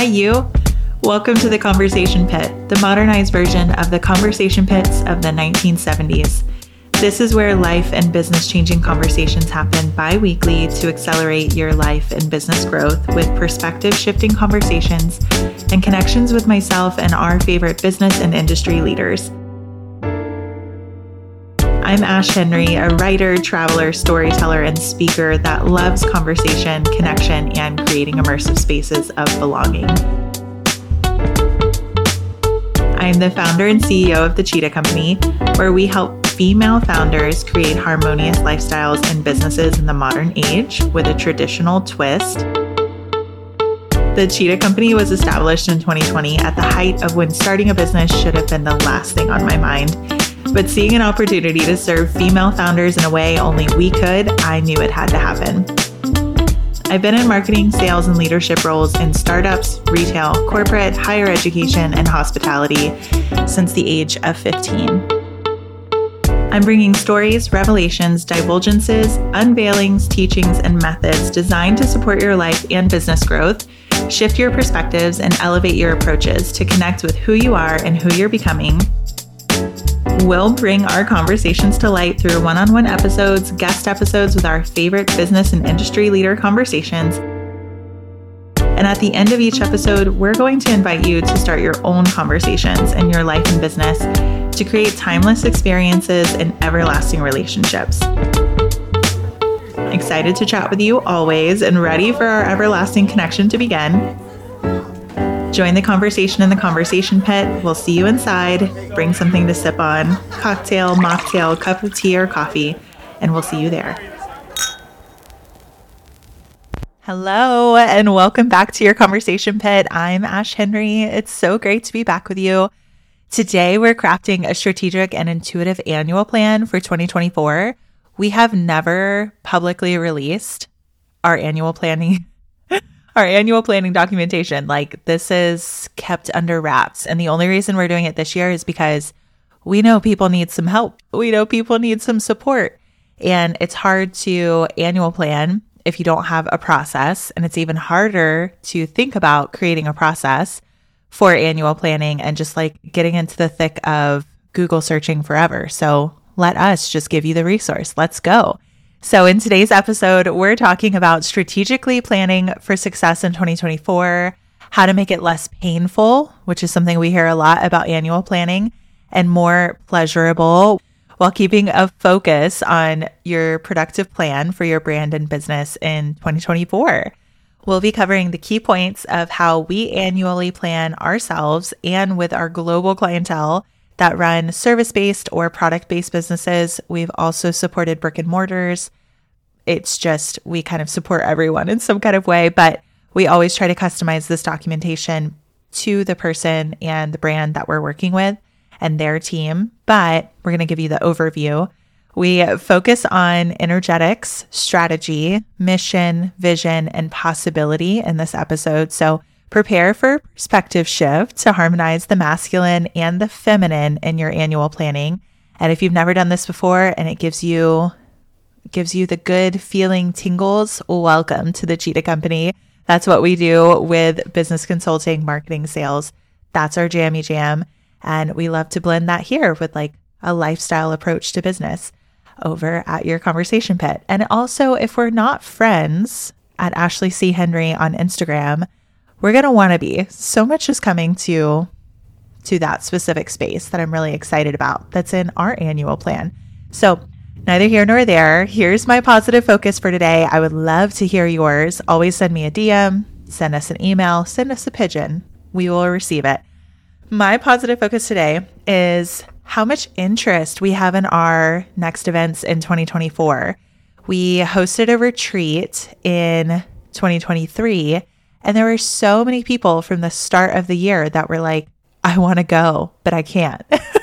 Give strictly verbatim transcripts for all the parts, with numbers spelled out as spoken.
you. Welcome to the Conversation Pit, the modernized version of the conversation pits of the nineteen seventies. This is where life and business changing conversations happen bi-weekly to accelerate your life and business growth with perspective shifting conversations and connections with myself and our favorite business and industry leaders. I'm Ash Henry, a writer, traveler, storyteller, and speaker that loves conversation, connection, and creating immersive spaces of belonging. I'm the founder and C E O of The Cheetah Company, where we help female founders create harmonious lifestyles and businesses in the modern age with a traditional twist. The Cheetah Company was established in twenty twenty at the height of when starting a business should have been the last thing on my mind. But seeing an opportunity to serve female founders in a way only we could, I knew it had to happen. I've been in marketing, sales, and leadership roles in startups, retail, corporate, higher education, and hospitality since the age of fifteen. I'm bringing stories, revelations, divulgences, unveilings, teachings, and methods designed to support your life and business growth, shift your perspectives, and elevate your approaches to connect with who you are and who you're becoming. We'll bring our conversations to light through one-on-one episodes, guest episodes with our favorite business and industry leader conversations. And at the end of each episode, we're going to invite you to start your own conversations in your life and business to create timeless experiences and everlasting relationships. Excited to chat with you always and ready for our everlasting connection to begin. Join the conversation in the conversation pit. We'll see you inside. Bring something to sip on, cocktail, mocktail, cup of tea or coffee, and we'll see you there. Hello, and welcome back to your conversation pit. I'm Ash Henry. It's so great to be back with you. Today, we're crafting a strategic and intuitive annual plan for twenty twenty-four. We have never publicly released our annual planning Our annual planning documentation. Like, this is kept under wraps. And the only reason we're doing it this year is because we know people need some help. We know people need some support. And it's hard to annual plan if you don't have a process. And it's even harder to think about creating a process for annual planning and just like getting into the thick of Google searching forever. So let us just give you the resource. Let's go. So in today's episode, we're talking about strategically planning for success in twenty twenty-four, how to make it less painful, which is something we hear a lot about annual planning, and more pleasurable while keeping a focus on your productive plan for your brand and business in twenty twenty-four. We'll be covering the key points of how we annually plan ourselves and with our global clientele that run service-based or product-based businesses. We've also supported brick and mortars. It's just, we kind of support everyone in some kind of way, but we always try to customize this documentation to the person and the brand that we're working with and their team. But we're going to give you the overview. We focus on energetics, strategy, mission, vision, and possibility in this episode. So prepare for perspective shift to harmonize the masculine and the feminine in your annual planning. And if you've never done this before and it gives you gives you the good feeling tingles, welcome to the Cheetah Company. That's what we do with business consulting, marketing, sales. That's our jammy jam. And we love to blend that here with like a lifestyle approach to business over at your conversation pit. And also, if we're not friends at Ashley C. Henry on Instagram, we're going to want to be. So much is coming to, to that specific space that I'm really excited about that's in our annual plan. So neither here nor there. Here's my positive focus for today. I would love to hear yours. Always send me a D M, send us an email, send us a pigeon. We will receive it. My positive focus today is how much interest we have in our next events in twenty twenty-four. We hosted a retreat in twenty twenty-three. And there were so many people from the start of the year that were like, I want to go, but I can't.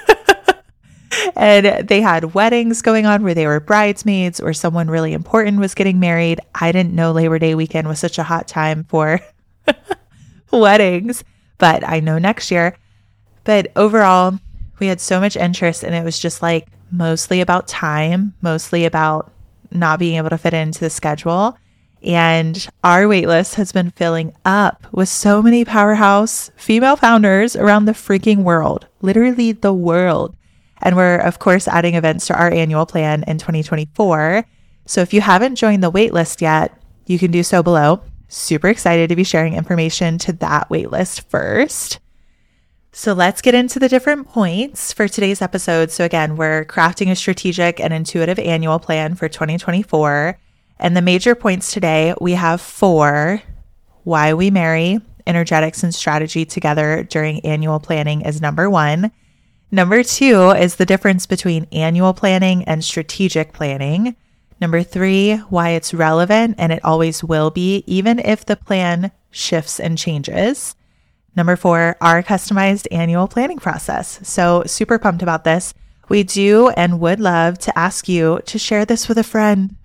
And they had weddings going on where they were bridesmaids or someone really important was getting married. I didn't know Labor Day weekend was such a hot time for weddings, but I know next year. But overall, we had so much interest and it was just like mostly about time, mostly about not being able to fit into the schedule. And our waitlist has been filling up with so many powerhouse female founders around the freaking world, literally the world. And we're, of course, adding events to our annual plan in twenty twenty-four. So if you haven't joined the waitlist yet, you can do so below. Super excited to be sharing information to that waitlist first. So let's get into the different points for today's episode. So again, we're crafting a strategic and intuitive annual plan for twenty twenty-four. And the major points today, we have four. Why we marry energetics and strategy together during annual planning is number one. Number two is the difference between annual planning and strategic planning. Number three, why it's relevant and it always will be, even if the plan shifts and changes. Number four, our customized annual planning process. So super pumped about this. We do and would love to ask you to share this with a friend.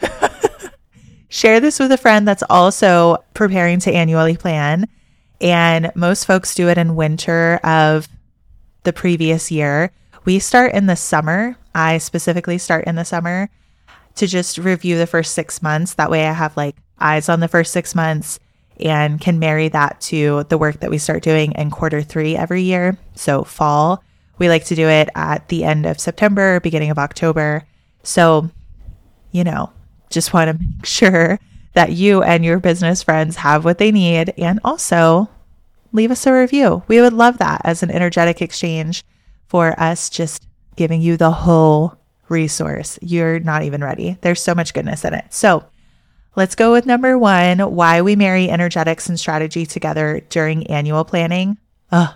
Share this with a friend that's also preparing to annually plan. And most folks do it in winter of the previous year. We start in the summer. I specifically start in the summer to just review the first six months. That way I have like eyes on the first six months and can marry that to the work that we start doing in quarter three every year. So fall, we like to do it at the end of September, beginning of October. So, you know, just want to make sure that you and your business friends have what they need, and also leave us a review. We would love that as an energetic exchange for us just giving you the whole resource. You're not even ready. There's so much goodness in it. So let's go with number one, why we marry energetics and strategy together during annual planning. Ugh.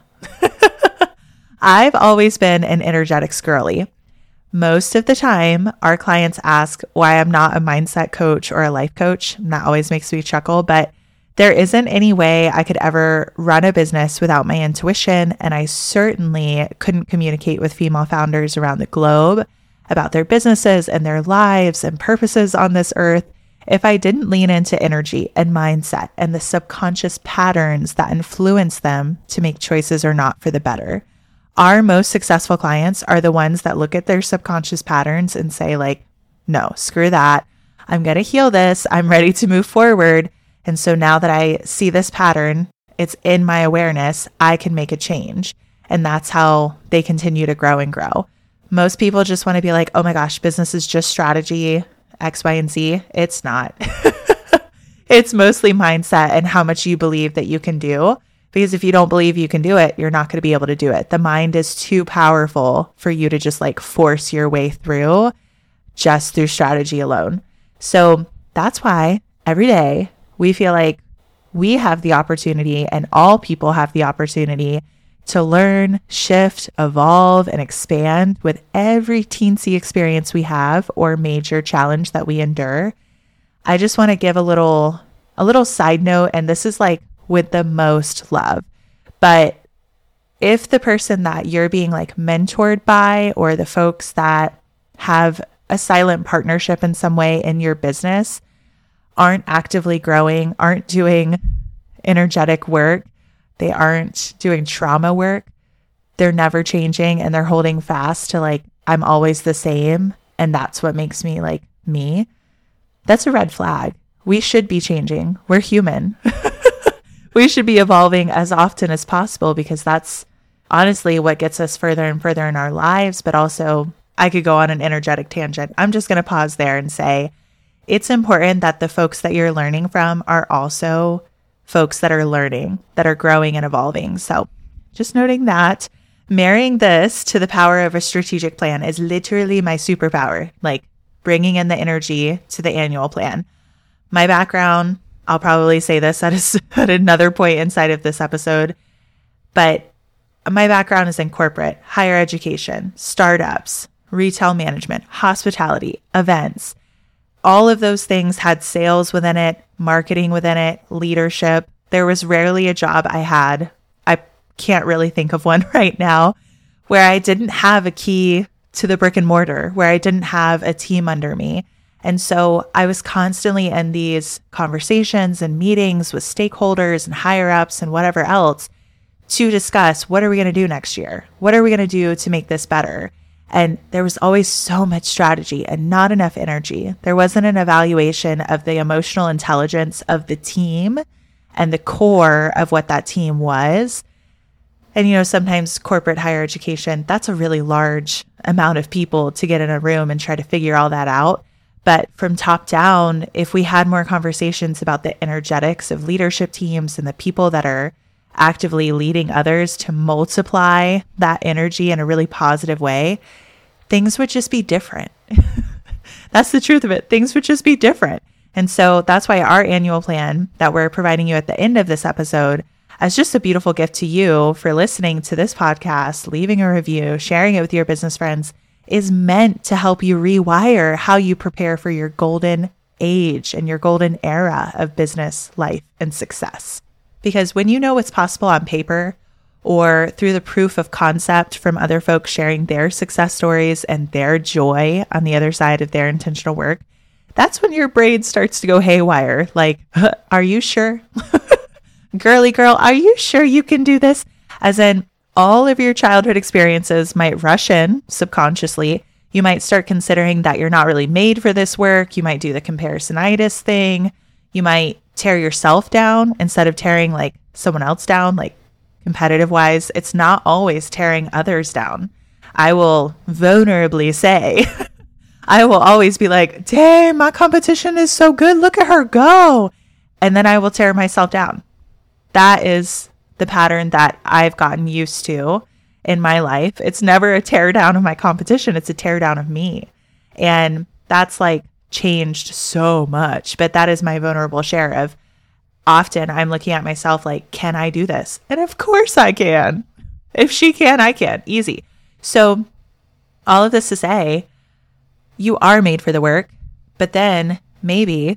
I've always been an energetics girly. Most of the time, our clients ask why I'm not a mindset coach or a life coach. And that always makes me chuckle, but there isn't any way I could ever run a business without my intuition. And I certainly couldn't communicate with female founders around the globe about their businesses and their lives and purposes on this earth if I didn't lean into energy and mindset and the subconscious patterns that influence them to make choices or not for the better. Our most successful clients are the ones that look at their subconscious patterns and say like, no, screw that. I'm going to heal this. I'm ready to move forward. And so now that I see this pattern, it's in my awareness, I can make a change. And that's how they continue to grow and grow. Most people just want to be like, oh my gosh, business is just strategy, X, Y, and Z. It's not. It's mostly mindset and how much you believe that you can do. Because if you don't believe you can do it, you're not going to be able to do it. The mind is too powerful for you to just like force your way through just through strategy alone. So that's why every day we feel like we have the opportunity, and all people have the opportunity, to learn, shift, evolve, and expand with every teensy experience we have or major challenge that we endure. I just want to give a little, a little side note, and this is like with the most love. But if the person that you're being like mentored by, or the folks that have a silent partnership in some way in your business, aren't actively growing, aren't doing energetic work, they aren't doing trauma work, they're never changing, and they're holding fast to like, I'm always the same, and that's what makes me like me, that's a red flag. We should be changing. We're human. We should be evolving as often as possible, because that's honestly what gets us further and further in our lives. But also, I could go on an energetic tangent. I'm just going to pause there and say it's important that the folks that you're learning from are also folks that are learning, that are growing and evolving. So just noting that, marrying this to the power of a strategic plan is literally my superpower, like bringing in the energy to the annual plan. My background, I'll probably say this at, a, at another point inside of this episode, but my background is in corporate, higher education, startups, retail management, hospitality, events. All of those things had sales within it, marketing within it, leadership. There was rarely a job I had, I can't really think of one right now, where I didn't have a key to the brick and mortar, where I didn't have a team under me. And so I was constantly in these conversations and meetings with stakeholders and higher ups and whatever else to discuss, what are we going to do next year? What are we going to do to make this better? And there was always so much strategy and not enough energy. There wasn't an evaluation of the emotional intelligence of the team and the core of what that team was. And, you know, sometimes corporate higher education, that's a really large amount of people to get in a room and try to figure all that out. But from top down, if we had more conversations about the energetics of leadership teams and the people that are actively leading others to multiply that energy in a really positive way, things would just be different. That's the truth of it. Things would just be different. And so that's why our annual plan that we're providing you at the end of this episode as just a beautiful gift to you for listening to this podcast, leaving a review, sharing it with your business friends, is meant to help you rewire how you prepare for your golden age and your golden era of business, life, and success. Because when you know what's possible on paper or through the proof of concept from other folks sharing their success stories and their joy on the other side of their intentional work, that's when your brain starts to go haywire. Like, are you sure? Girly girl, are you sure you can do this? As in, all of your childhood experiences might rush in subconsciously. You might start considering that you're not really made for this work. You might do the comparisonitis thing. You might tear yourself down instead of tearing like someone else down, like competitive wise. It's not always tearing others down. I will vulnerably say, I will always be like, dang, my competition is so good. Look at her go. And then I will tear myself down. That is the pattern that I've gotten used to in my life. It's never a tear down of my competition. It's a tear down of me. And that's like changed so much. But that is my vulnerable share of often I'm looking at myself like, can I do this? And of course I can. If she can, I can. Easy. So all of this to say, you are made for the work, but then maybe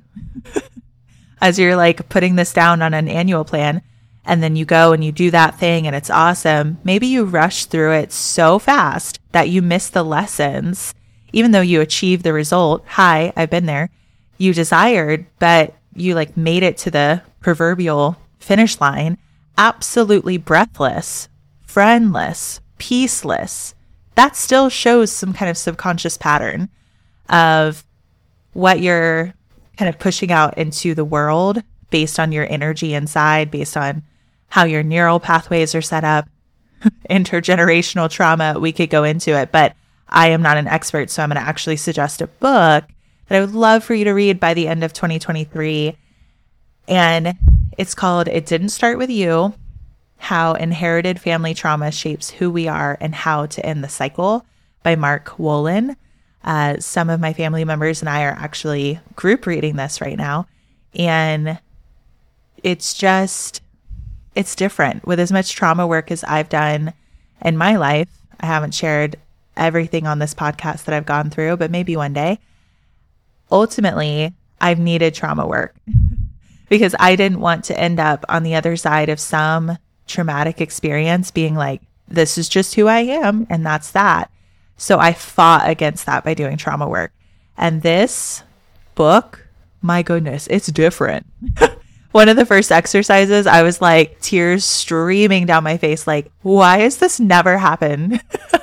as you're like putting this down on an annual plan, and then you go and you do that thing and it's awesome, maybe you rush through it so fast that you miss the lessons, even though you achieved the result. Hi, I've been there. You desired, but you like made it to the proverbial finish line, absolutely breathless, friendless, peaceless. That still shows some kind of subconscious pattern of what you're kind of pushing out into the world based on your energy inside, based on how your neural pathways are set up. Intergenerational trauma, we could go into it, but I am not an expert, so I'm going to actually suggest a book that I would love for you to read by the end of twenty twenty-three. And it's called It Didn't Start With You: How Inherited Family Trauma Shapes Who We Are and How to End the Cycle by Mark Wolin. Uh, some of my family members and I are actually group reading this right now. And it's just, it's different. With as much trauma work as I've done in my life, I haven't shared everything on this podcast that I've gone through, but maybe one day. Ultimately, I've needed trauma work because I didn't want to end up on the other side of some traumatic experience being like, this is just who I am, and that's that. So I fought against that by doing trauma work. And this book, my goodness, it's different. One of the first exercises, I was like tears streaming down my face. Like, why has this never happened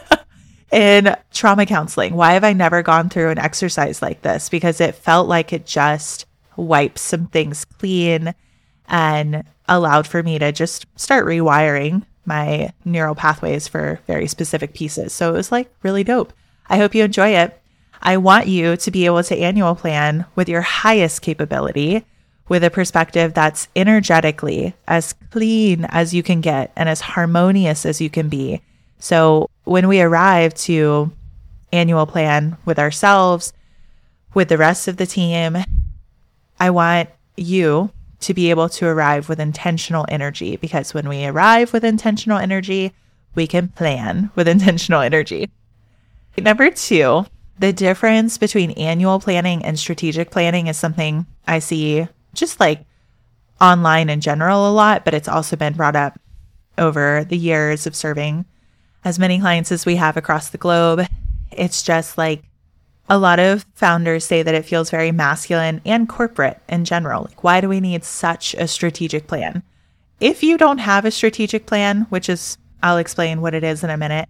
in trauma counseling? Why have I never gone through an exercise like this? Because it felt like it just wiped some things clean and allowed for me to just start rewiring my neural pathways for very specific pieces. So it was like really dope. I hope you enjoy it. I want you to be able to annual plan with your highest capability, with a perspective that's energetically as clean as you can get and as harmonious as you can be. So when we arrive to annual plan with ourselves, with the rest of the team, I want you to be able to arrive with intentional energy, because when we arrive with intentional energy, we can plan with intentional energy. Number two, the difference between annual planning and strategic planning is something I see just like online in general a lot, but it's also been brought up over the years of serving as many clients as we have across the globe. It's just like a lot of founders say that it feels very masculine and corporate in general. Like, why do we need such a strategic plan? If you don't have a strategic plan, which is, I'll explain what it is in a minute,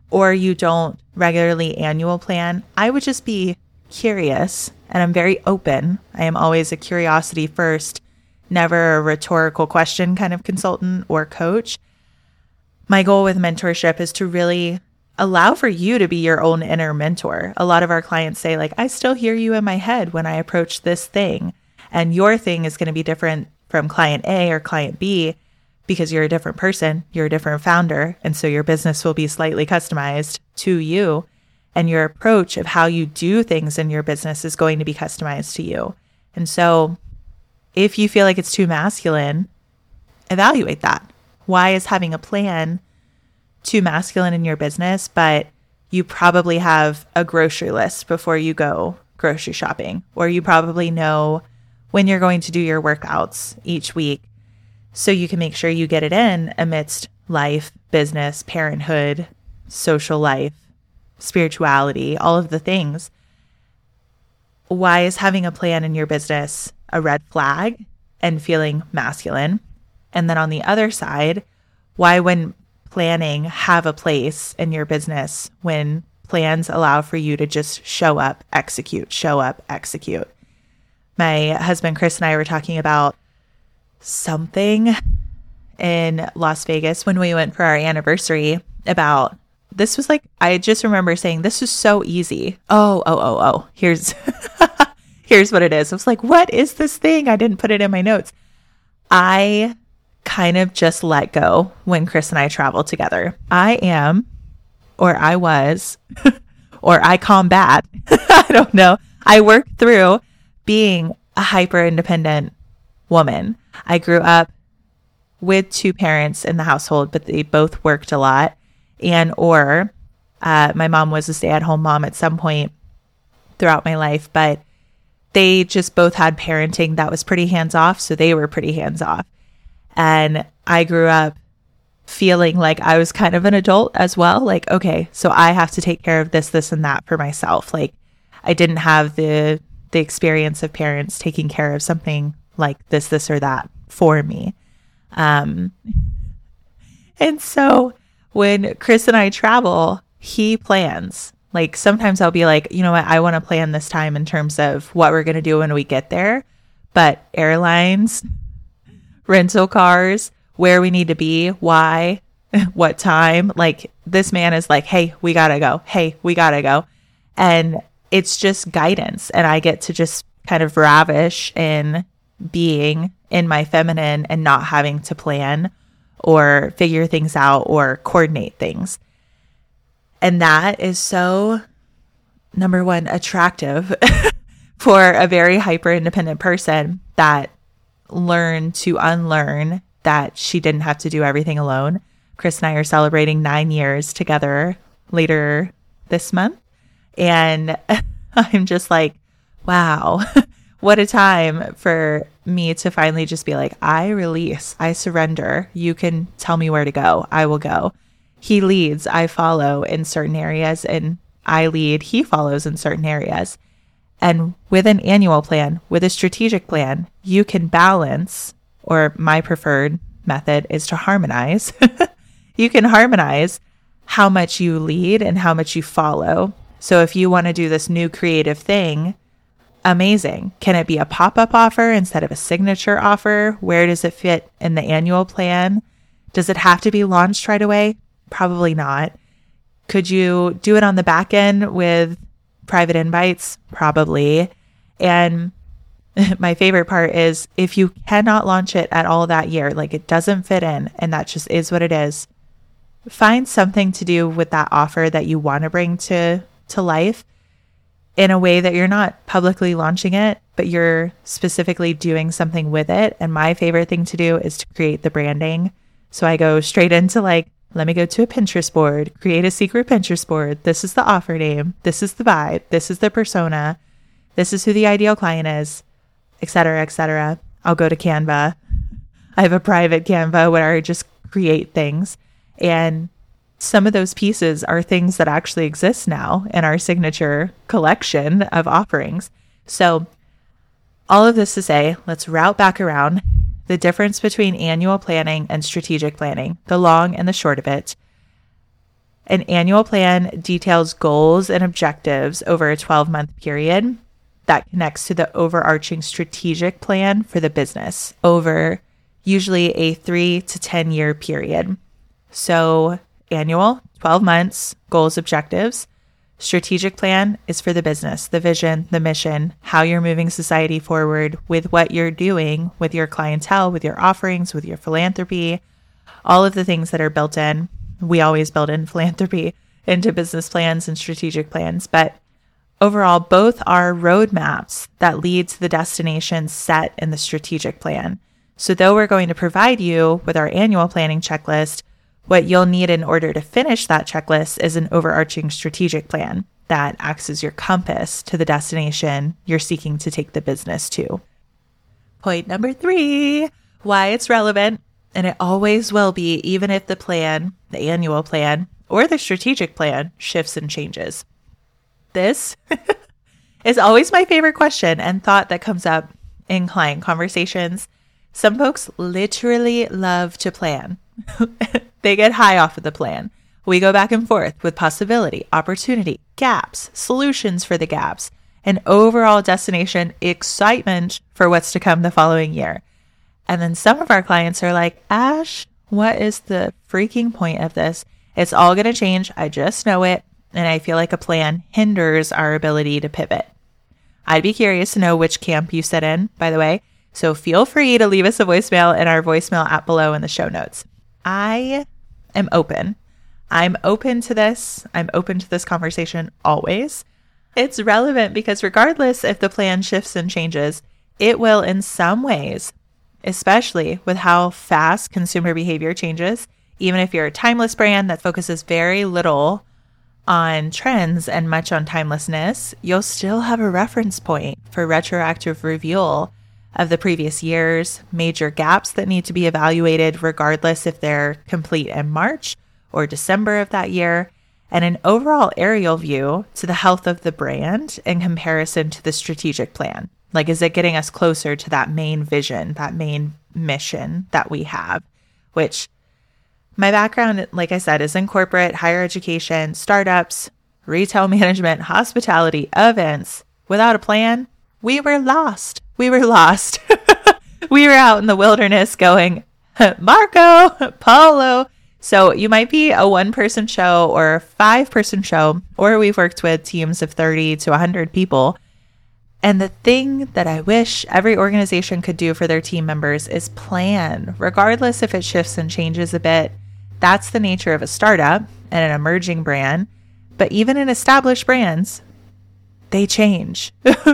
or you don't regularly annual plan, I would just be curious, and I'm very open. I am always a curiosity first, never a rhetorical question kind of consultant or coach. My goal with mentorship is to really allow for you to be your own inner mentor. A lot of our clients say, like, I still hear you in my head when I approach this thing, and your thing is going to be different from client A or client B because you're a different person, you're a different founder, and so your business will be slightly customized to you, and your approach of how you do things in your business is going to be customized to you. And so if you feel like it's too masculine, evaluate that. Why is having a plan too masculine in your business, but you probably have a grocery list before you go grocery shopping, or you probably know when you're going to do your workouts each week so you can make sure you get it in amidst life, business, parenthood, social life, spirituality, all of the things. Why is having a plan in your business a red flag and feeling masculine? And then on the other side, why when planning have a place in your business when plans allow for you to just show up, execute, show up, execute? My husband, Chris, and I were talking about something in Las Vegas when we went for our anniversary about, this was like, I just remember saying, this is so easy. Oh, oh, oh, oh, here's, here's what it is. I was like, what is this thing? I didn't put it in my notes. I kind of just let go when Chris and I travel together. I am, or I was, or I combat, I don't know. I work through being a hyper independent woman. I grew up with two parents in the household, but they both worked a lot. And or uh, my mom was a stay-at-home mom at some point throughout my life, but they just both had parenting that was pretty hands-off, so they were pretty hands-off. And I grew up feeling like I was kind of an adult as well. Like, okay, so I have to take care of this, this, and that for myself. Like, I didn't have the the experience of parents taking care of something like this, this, or that for me. Um, and so when Chris and I travel, he plans. Like, sometimes I'll be like, you know what, I want to plan this time in terms of what we're going to do when we get there. But airlines, rental cars, where we need to be, why, what time, like, this man is like, hey, we got to go. Hey, we got to go. And it's just guidance. And I get to just kind of ravish in being in my feminine and not having to plan or figure things out or coordinate things. And that is so, number one, attractive for a very hyper independent person that learned to unlearn that she didn't have to do everything alone. Chris and I are celebrating nine years together later this month. And I'm just like, wow, what a time for me to finally just be like, I release, I surrender. You can tell me where to go. I will go. He leads, I follow in certain areas, and I lead, he follows in certain areas. And with an annual plan, with a strategic plan, you can balance, or my preferred method is to harmonize. You can harmonize how much you lead and how much you follow. So if you want to do this new creative thing, amazing. Can it be a pop-up offer instead of a signature offer? Where does it fit in the annual plan? Does it have to be launched right away? Probably not. Could you do it on the back end with private invites? Probably. And my favorite part is if you cannot launch it at all that year, like it doesn't fit in and that just is what it is, find something to do with that offer that you want to bring to, to life in a way that you're not publicly launching it, but you're specifically doing something with it. And my favorite thing to do is to create the branding. So I go straight into like, let me go to a Pinterest board, create a secret Pinterest board. This is the offer name. This is the vibe. This is the persona. This is who the ideal client is, et cetera, et cetera. I'll go to Canva. I have a private Canva where I just create things. And some of those pieces are things that actually exist now in our signature collection of offerings. So all of this to say, let's route back around the difference between annual planning and strategic planning, the long and the short of it. An annual plan details goals and objectives over a twelve-month period that connects to the overarching strategic plan for the business over usually a three to ten year period. So annual, twelve months, goals, objectives. Strategic plan is for the business, the vision, the mission, how you're moving society forward with what you're doing with your clientele, with your offerings, with your philanthropy, all of the things that are built in. We always build in philanthropy into business plans and strategic plans, but overall, both are roadmaps that lead to the destination set in the strategic plan. So though we're going to provide you with our annual planning checklist, what you'll need in order to finish that checklist is an overarching strategic plan that acts as your compass to the destination you're seeking to take the business to. Point number three, why it's relevant, and it always will be, even if the plan, the annual plan, or the strategic plan shifts and changes. This is always my favorite question and thought that comes up in client conversations. Some folks literally love to plan. They get high off of the plan. We go back and forth with possibility, opportunity, gaps, solutions for the gaps, and overall destination excitement for what's to come the following year. And then some of our clients are like, Ash, what is the freaking point of this? It's all going to change. I just know it. And I feel like a plan hinders our ability to pivot. I'd be curious to know which camp you sit in, by the way. So feel free to leave us a voicemail in our voicemail app below in the show notes. I am open. I'm open to this. I'm open to this conversation always. It's relevant because regardless if the plan shifts and changes, it will in some ways, especially with how fast consumer behavior changes. Even if you're a timeless brand that focuses very little on trends and much on timelessness, you'll still have a reference point for retroactive review of the previous years, major gaps that need to be evaluated regardless if they're complete in March or December of that year, and an overall aerial view to the health of the brand in comparison to the strategic plan. Like, is it getting us closer to that main vision, that main mission that we have, which my background, like I said, is in corporate, higher education, startups, retail management, hospitality, events. Without a plan, we were lost. We were lost. We were out in the wilderness going, Marco, Paulo. So you might be a one-person show or a five-person show, or we've worked with teams of thirty to one hundred people. And the thing that I wish every organization could do for their team members is plan, regardless if it shifts and changes a bit. That's the nature of a startup and an emerging brand. But even in established brands, they change.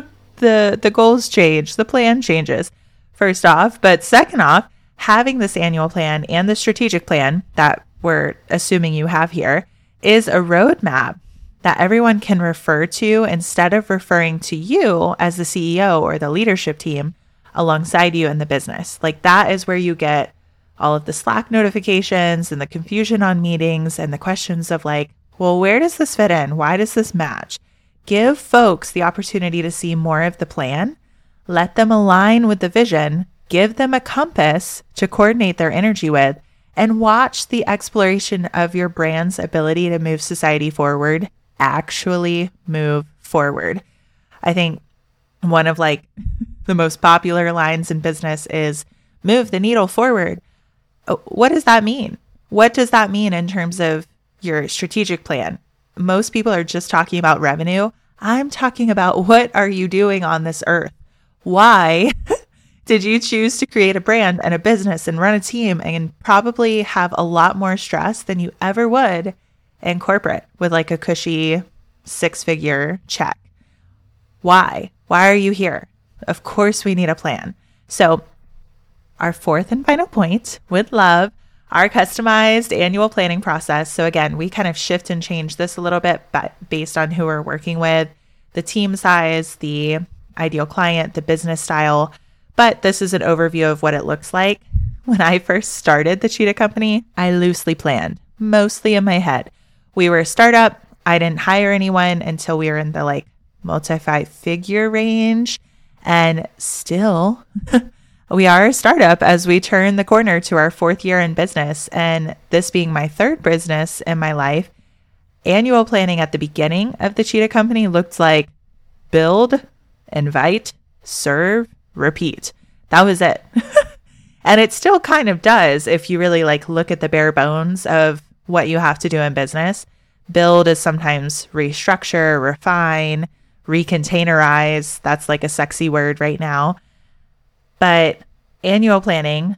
the The goals change. The plan changes, first off. But second off, having this annual plan and the strategic plan that we're assuming you have here is a roadmap that everyone can refer to instead of referring to you as the C E O or the leadership team alongside you in the business. Like, that is where you get all of the Slack notifications and the confusion on meetings and the questions of like, well, where does this fit in? Why does this match? Give folks the opportunity to see more of the plan. Let them align with the vision. Give them a compass to coordinate their energy with, and watch the exploration of your brand's ability to move society forward actually move forward. I think one of like the most popular lines in business is move the needle forward. What does that mean? What does that mean in terms of your strategic plan? Most people are just talking about revenue. I'm talking about, what are you doing on this earth? Why did you choose to create a brand and a business and run a team and probably have a lot more stress than you ever would in corporate with like a cushy six-figure check? Why? Why are you here? Of course we need a plan. So our fourth and final point, with love, our customized annual planning process. So again, we kind of shift and change this a little bit, but based on who we're working with, the team size, the ideal client, the business style. But this is an overview of what it looks like. When I first started the Cheetah Company, I loosely planned, mostly in my head. We were a startup. I didn't hire anyone until we were in the like multi-five figure range. And still, we are a startup as we turn the corner to our fourth year in business. And this being my third business in my life, Annual planning at the beginning of the Cheetah Company looked like build, invite, serve, repeat. That was it. And it still kind of does if you really like look at the bare bones of what you have to do in business. Build is sometimes restructure, refine, recontainerize. That's like a sexy word right now. But annual planning,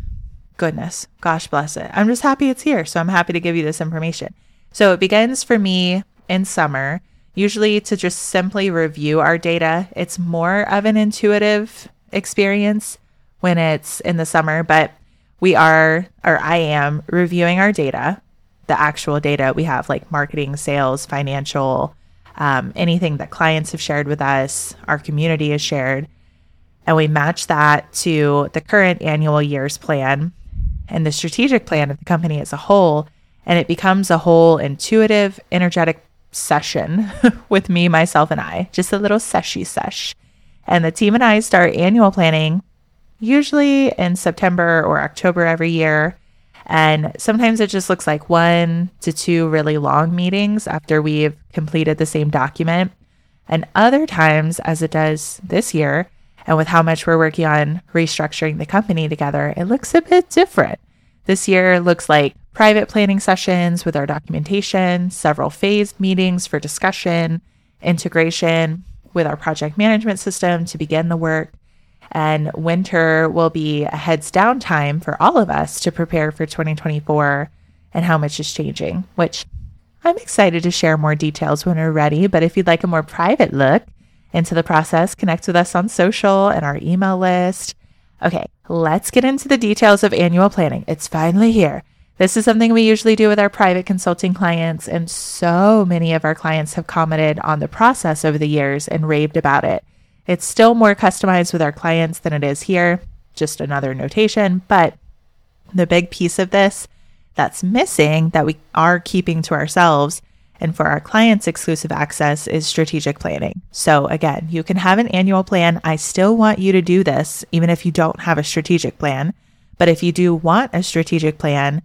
goodness, gosh bless it. I'm just happy it's here. So I'm happy to give you this information. So it begins for me in summer, usually to just simply review our data. It's more of an intuitive experience when it's in the summer, but we are, or I am, reviewing our data, the actual data we have, like marketing, sales, financial, um, anything that clients have shared with us, our community has shared, and we match that to the current annual year's plan and the strategic plan of the company as a whole, and it becomes a whole intuitive, energetic session with me, myself, and I, just a little seshy sesh. And the team and I start annual planning usually in September or October every year. And sometimes it just looks like one to two really long meetings after we've completed the same document. And other times, as it does this year, and with how much we're working on restructuring the company together, it looks a bit different. This year looks like private planning sessions with our documentation, several phased meetings for discussion, integration with our project management system to begin the work. And winter will be a heads down time for all of us to prepare for twenty twenty-four and how much is changing, which I'm excited to share more details when we're ready. But if you'd like a more private look into the process, connect with us on social and our email list. Okay, let's get into the details of annual planning. It's finally here. This is something we usually do with our private consulting clients, and so many of our clients have commented on the process over the years and raved about it. It's still more customized with our clients than it is here, just another notation. But the big piece of this that's missing that we are keeping to ourselves and for our clients exclusive access is strategic planning. So again, you can have an annual plan. I still want you to do this, even if you don't have a strategic plan. But if you do want a strategic plan,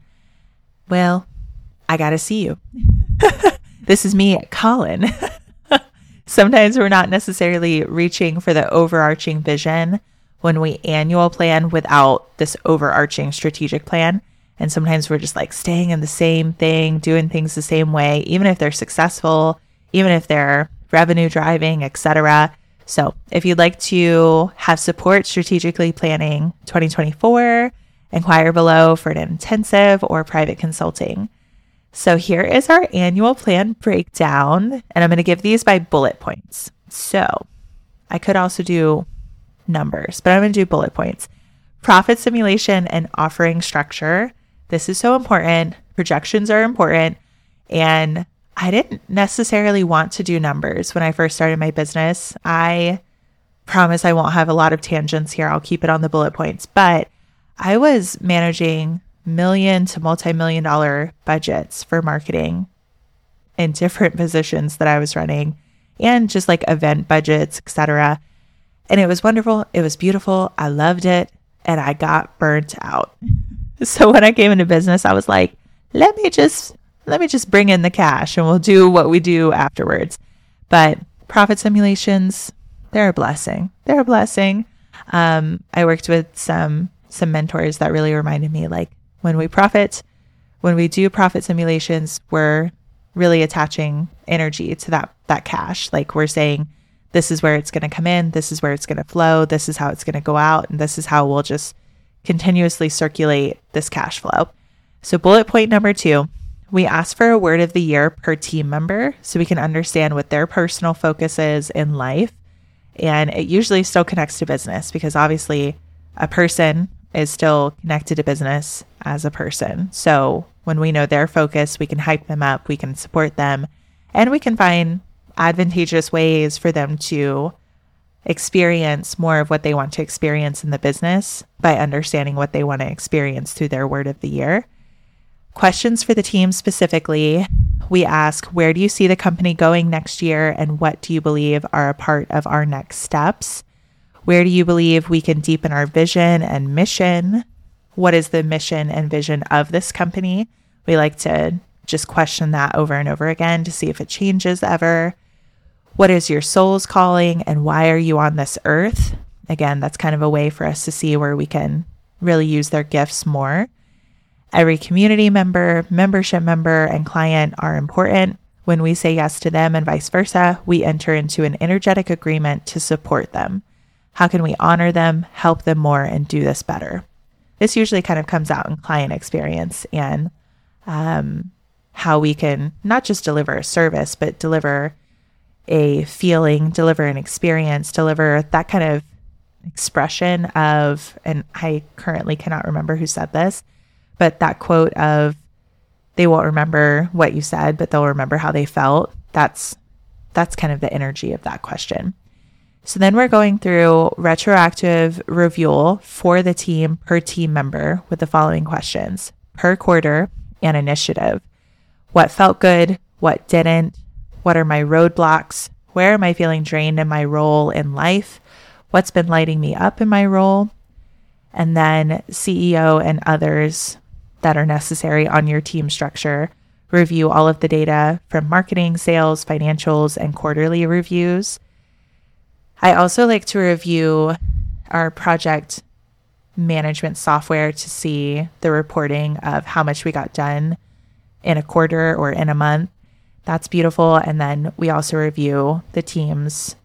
well, I got to see you. This is me, Colin. Sometimes we're not necessarily reaching for the overarching vision when we annual plan without this overarching strategic plan. And sometimes we're just like staying in the same thing, doing things the same way, even if they're successful, even if they're revenue driving, et cetera. So if you'd like to have support strategically planning twenty twenty-four, inquire below for an intensive or private consulting. So here is our annual plan breakdown, and I'm going to give these by bullet points. So I could also do numbers, but I'm going to do bullet points. Profit simulation and offering structure. This is so important. Projections are important. And I didn't necessarily want to do numbers when I first started my business. I promise I won't have a lot of tangents here. I'll keep it on the bullet points, but I was managing million to multi-million dollar budgets for marketing in different positions that I was running, and just like event budgets, et cetera. And it was wonderful. It was beautiful. I loved it. And I got burnt out. So when I came into business, I was like, let me just, let me just bring in the cash and we'll do what we do afterwards. But profit simulations, they're a blessing. They're a blessing. Um, I worked with some, some mentors that really reminded me, like, when we profit, when we do profit simulations, we're really attaching energy to that, that cash. Like we're saying, this is where it's going to come in. This is where it's going to flow. This is how it's going to go out. And this is how we'll just continuously circulate this cash flow. So bullet point number two, we ask for a word of the year per team member so we can understand what their personal focus is in life. And it usually still connects to business because obviously a person is still connected to business as a person. So when we know their focus, we can hype them up, we can support them, and we can find advantageous ways for them to experience more of what they want to experience in the business by understanding what they want to experience through their word of the year. Questions for the team specifically, we ask, where do you see the company going next year and what do you believe are a part of our next steps? Where do you believe we can deepen our vision and mission? What is the mission and vision of this company? We like to just question that over and over again to see if it changes ever. What is your soul's calling and why are you on this earth? Again, that's kind of a way for us to see where we can really use their gifts more. Every community member, membership member, and client are important. When we say yes to them and vice versa, we enter into an energetic agreement to support them. How can we honor them, help them more, and do this better? This usually kind of comes out in client experience and um, how we can not just deliver a service, but deliver a feeling, deliver an experience, deliver that kind of expression of, and I currently cannot remember who said this, but that quote of, they won't remember what you said, but they'll remember how they felt. That's that's kind of the energy of that question. So then we're going through retroactive review for the team per team member with the following questions: per quarter and initiative. What felt good? What didn't? What are my roadblocks? Where am I feeling drained in my role in life? What's been lighting me up in my role? And then C E O and others that are necessary on your team structure. Review all of the data from marketing, sales, financials, and quarterly reviews. I also like to review our project management software to see the reporting of how much we got done in a quarter or in a month. That's beautiful. And then we also review the team's,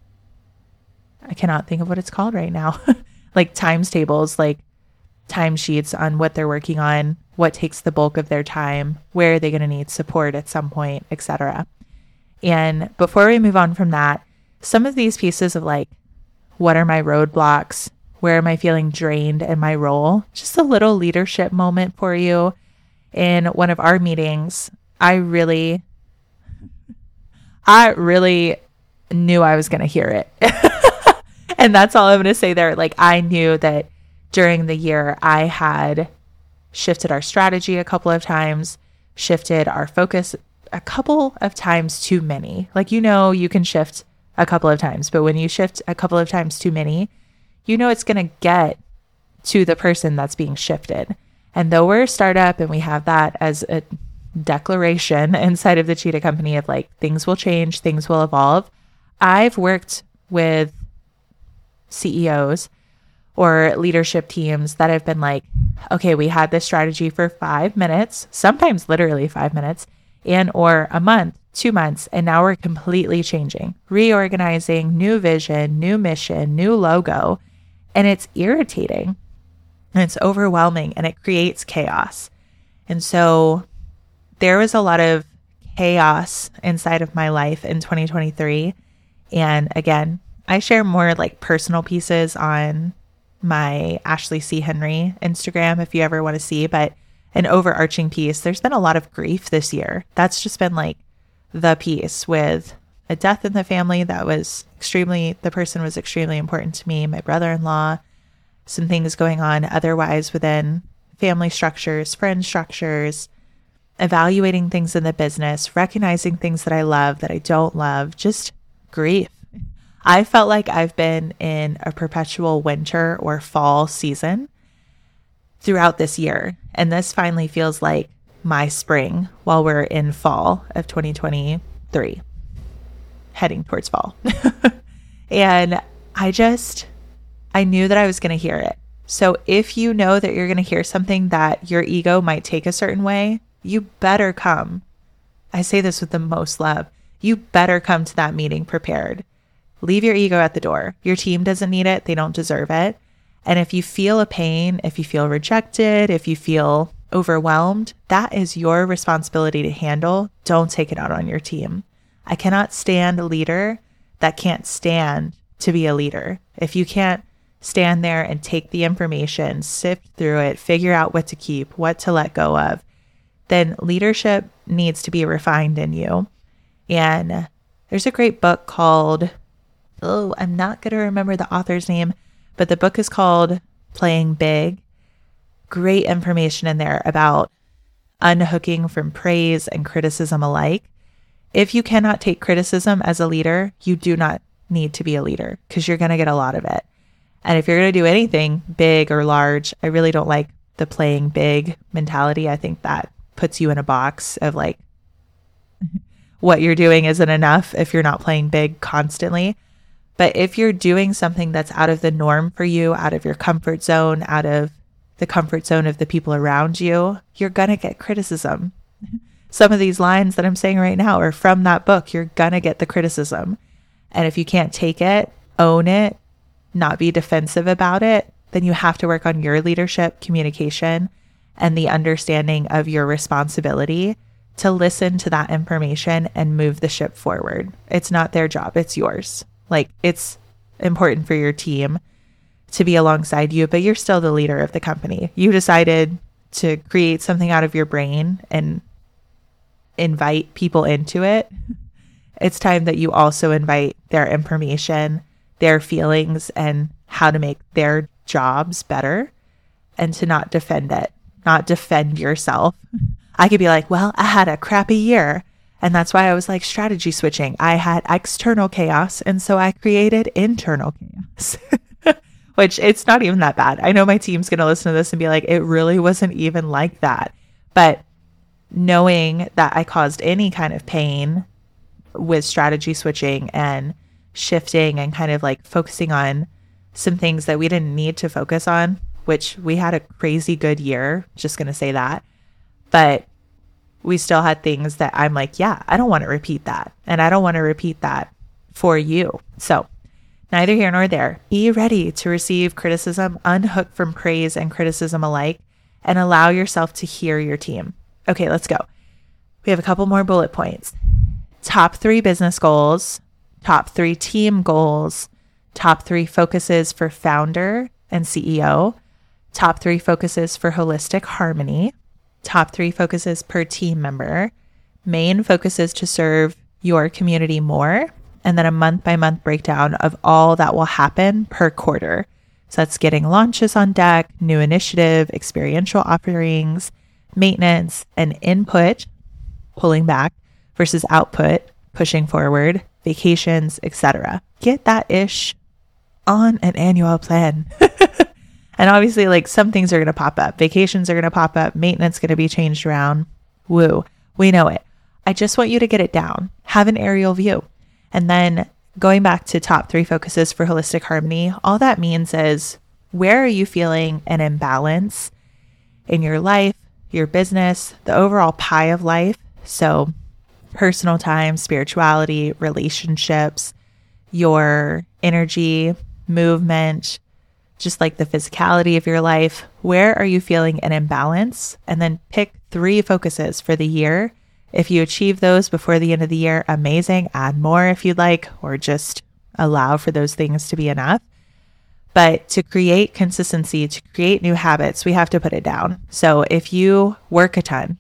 I cannot think of what it's called right now, like times tables, like timesheets on what they're working on, what takes the bulk of their time, where are they going to need support at some point, et cetera. And before we move on from that, some of these pieces of like, what are my roadblocks? Where am I feeling drained in my role? Just a little leadership moment for you. In one of our meetings, I really, I really knew I was going to hear it. And that's all I'm going to say there. Like, I knew that during the year I had shifted our strategy a couple of times, shifted our focus a couple of times too many. Like, you know, you can shift a couple of times, but when you shift a couple of times too many, you know, it's going to get to the person that's being shifted. And though we're a startup and we have that as a declaration inside of the Cheetah Company of like, things will change, things will evolve. I've worked with C E Os or leadership teams that have been like, okay, we had this strategy for five minutes, sometimes literally five minutes, and or a month, two months, and now we're completely changing, reorganizing, new vision, new mission, new logo, and it's irritating and it's overwhelming and it creates chaos. And so there was a lot of chaos inside of my life in twenty twenty-three. And again, I share more like personal pieces on my Ashley C. Henry Instagram if you ever want to see, but an overarching piece, there's been a lot of grief this year. That's just been like the piece with a death in the family that was extremely, the person was extremely important to me, my brother-in-law, some things going on otherwise within family structures, friend structures, evaluating things in the business, recognizing things that I love, that I don't love, just grief. I felt like I've been in a perpetual winter or fall season throughout this year. And this finally feels like my spring while we're in fall of twenty twenty-three, heading towards fall. And I just, I knew that I was going to hear it. So if you know that you're going to hear something that your ego might take a certain way, you better come. I say this with the most love. You better come to that meeting prepared. Leave your ego at the door. Your team doesn't need it. They don't deserve it. And if you feel a pain, if you feel rejected, if you feel overwhelmed, that is your responsibility to handle. Don't take it out on your team. I cannot stand a leader that can't stand to be a leader. If you can't stand there and take the information, sift through it, figure out what to keep, what to let go of, then leadership needs to be refined in you. And there's a great book called, oh, I'm not going to remember the author's name, but the book is called Playing Big. Great information in there about unhooking from praise and criticism alike. If you cannot take criticism as a leader, you do not need to be a leader because you're going to get a lot of it. And if you're going to do anything big or large, I really don't like the playing big mentality. I think that puts you in a box of like what you're doing isn't enough if you're not playing big constantly. But if you're doing something that's out of the norm for you, out of your comfort zone, out of the comfort zone of the people around you, you're going to get criticism. Some of these lines that I'm saying right now are from that book. You're going to get the criticism. And if you can't take it, own it, not be defensive about it, then you have to work on your leadership, communication, and the understanding of your responsibility to listen to that information and move the ship forward. It's not their job, it's yours. Like, it's important for your team to be alongside you, but you're still the leader of the company. You decided to create something out of your brain and invite people into it. It's time that you also invite their information, their feelings, and how to make their jobs better, and to not defend it, not defend yourself. I could be like, well, I had a crappy year, and that's why I was like strategy switching. I had external chaos, and so I created internal chaos, which it's not even that bad. I know my team's going to listen to this and be like, it really wasn't even like that. But knowing that I caused any kind of pain with strategy switching and shifting and kind of like focusing on some things that we didn't need to focus on, which we had a crazy good year, just going to say that. But we still had things that I'm like, yeah, I don't want to repeat that. And I don't want to repeat that for you. So neither here nor there. Be ready to receive criticism, unhook from praise and criticism alike, and allow yourself to hear your team. Okay, let's go. We have a couple more bullet points. Top three business goals, top three team goals, top three focuses for founder and C E O, top three focuses for holistic harmony, top three focuses per team member, main focuses to serve your community more, and then a month by month breakdown of all that will happen per quarter. So that's getting launches on deck, new initiative, experiential offerings, maintenance, and input, pulling back versus output, pushing forward, vacations, et cetera. Get that ish on an annual plan. And obviously, like, some things are going to pop up. Vacations are going to pop up. Maintenance going to be changed around. Woo. We know it. I just want you to get it down. Have an aerial view. And then going back to top three focuses for holistic harmony, all that means is, where are you feeling an imbalance in your life, your business, the overall pie of life? So personal time, spirituality, relationships, your energy, movement, just like the physicality of your life. Where are you feeling an imbalance? And then pick three focuses for the year. If you achieve those before the end of the year, amazing. Add more if you'd like, or just allow for those things to be enough. But to create consistency, to create new habits, we have to put it down. So if you work a ton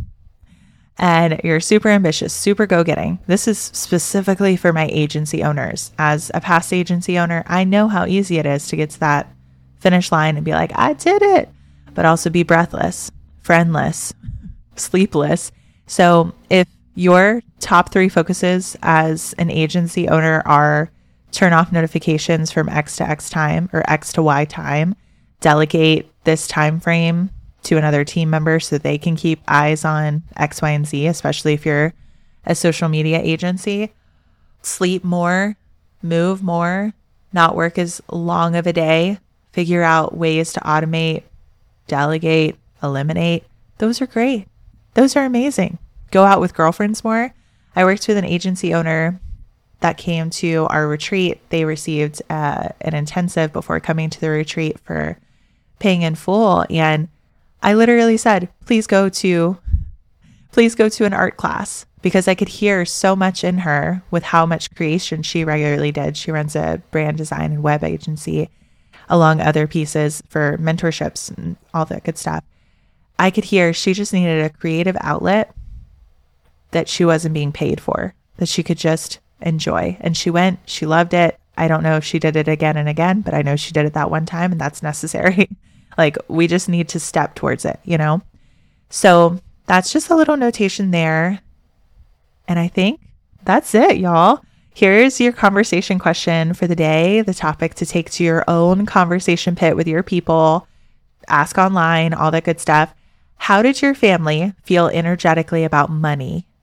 and you're super ambitious, super go-getting, this is specifically for my agency owners. As a past agency owner, I know how easy it is to get to that finish line and be like, I did it, but also be breathless, friendless, sleepless. So if your top three focuses as an agency owner are turn off notifications from X to X time or X to Y time, delegate this time frame to another team member so they can keep eyes on X, Y, and Z, especially if you're a social media agency, sleep more, move more, not work as long of a day, figure out ways to automate, delegate, eliminate. Those are great. Those are amazing. Go out with girlfriends more. I worked with an agency owner that came to our retreat. They received uh, an intensive before coming to the retreat for paying in full. And I literally said, please go to, please go to an art class, because I could hear so much in her with how much creation she regularly did. She runs a brand design and web agency, along other pieces for mentorships and all that good stuff. I could hear she just needed a creative outlet that she wasn't being paid for, that she could just enjoy. And she went, she loved it. I don't know if she did it again and again, but I know she did it that one time, and that's necessary. Like, we just need to step towards it, you know? So that's just a little notation there. And I think that's it, y'all. Here's your conversation question for the day, the topic to take to your own conversation pit with your people, ask online, all that good stuff. How did your family feel energetically about money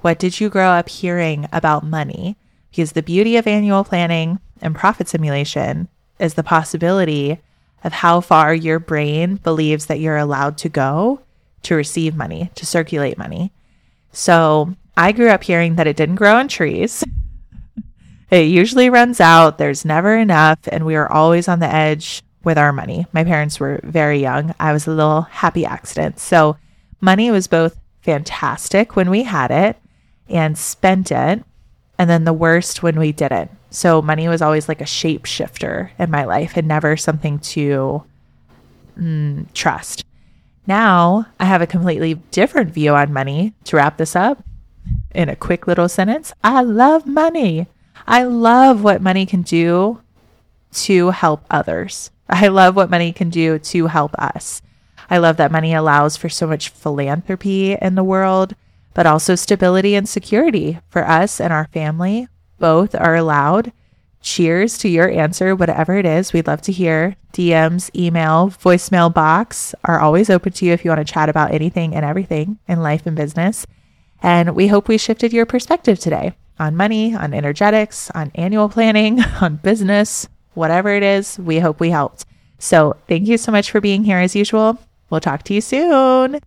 What did you grow up hearing about money? Because the beauty of annual planning and profit simulation is the possibility of how far your brain believes that you're allowed to go to receive money, to circulate money. So I grew up hearing that it didn't grow on trees. It usually runs out. There's never enough. And we are always on the edge with our money. My parents were very young. I was a little happy accident. So money was both fantastic when we had it and spent it, and then the worst when we didn't. So money was always like a shapeshifter in my life and never something to mm, trust. Now I have a completely different view on money. To wrap this up in a quick little sentence, I love money. I love what money can do to help others. I love what money can do to help us. I love that money allows for so much philanthropy in the world, but also stability and security for us and our family. Both are allowed. Cheers to your answer, whatever it is. We'd love to hear. D Ms, email, voicemail box are always open to you if you want to chat about anything and everything in life and business. And we hope we shifted your perspective today on money, on energetics, on annual planning, on business, whatever it is. We hope we helped. So thank you so much for being here as usual. We'll talk to you soon.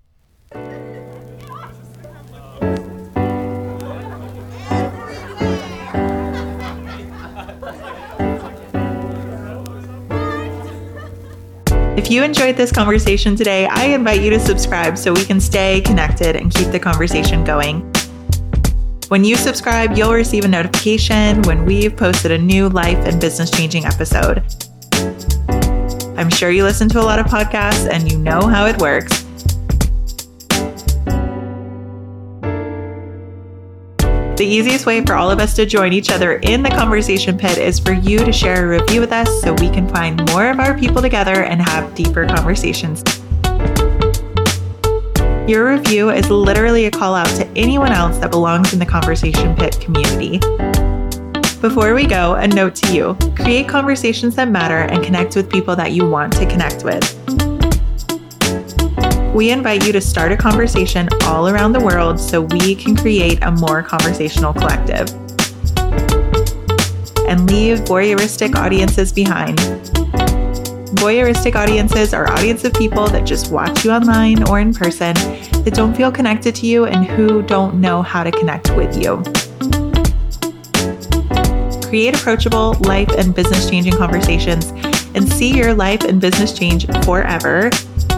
If you enjoyed this conversation today, I invite you to subscribe so we can stay connected and keep the conversation going. When you subscribe, you'll receive a notification when we've posted a new life and business changing episode. I'm sure you listen to a lot of podcasts and you know how it works. The easiest way for all of us to join each other in the conversation pit is for you to share a review with us so we can find more of our people together and have deeper conversations. Your review is literally a call out to anyone else that belongs in the Conversation Pit community. Before we go, a note to you: create conversations that matter and connect with people that you want to connect with. We invite you to start a conversation all around the world so we can create a more conversational collective and leave voyeuristic audiences behind. Voyeuristic audiences are audience of people that just watch you online or in person, that don't feel connected to you and who don't know how to connect with you. Create approachable life and business changing conversations and see your life and business change forever.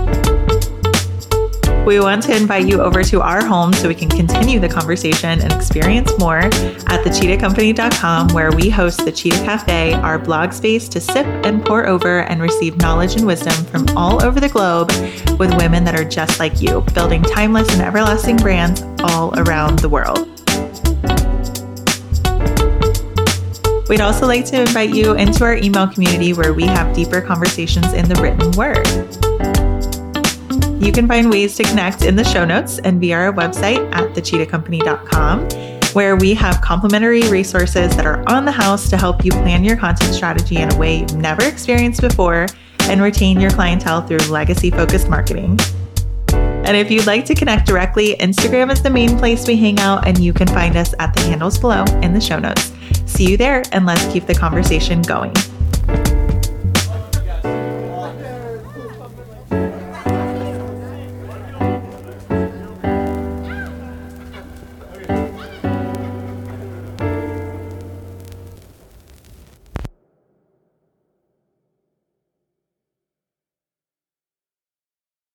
We want to invite you over to our home so we can continue the conversation and experience more at the cheetah company dot com, where we host the Cheetah Cafe, our blog space to sip and pour over and receive knowledge and wisdom from all over the globe with women that are just like you, building timeless and everlasting brands all around the world. We'd also like to invite you into our email community where we have deeper conversations in the written word. You can find ways to connect in the show notes and via our website at the cheetah company dot com, where we have complimentary resources that are on the house to help you plan your content strategy in a way you've never experienced before and retain your clientele through legacy-focused marketing. And if you'd like to connect directly, Instagram is the main place we hang out, and you can find us at the handles below in the show notes. See you there, and let's keep the conversation going.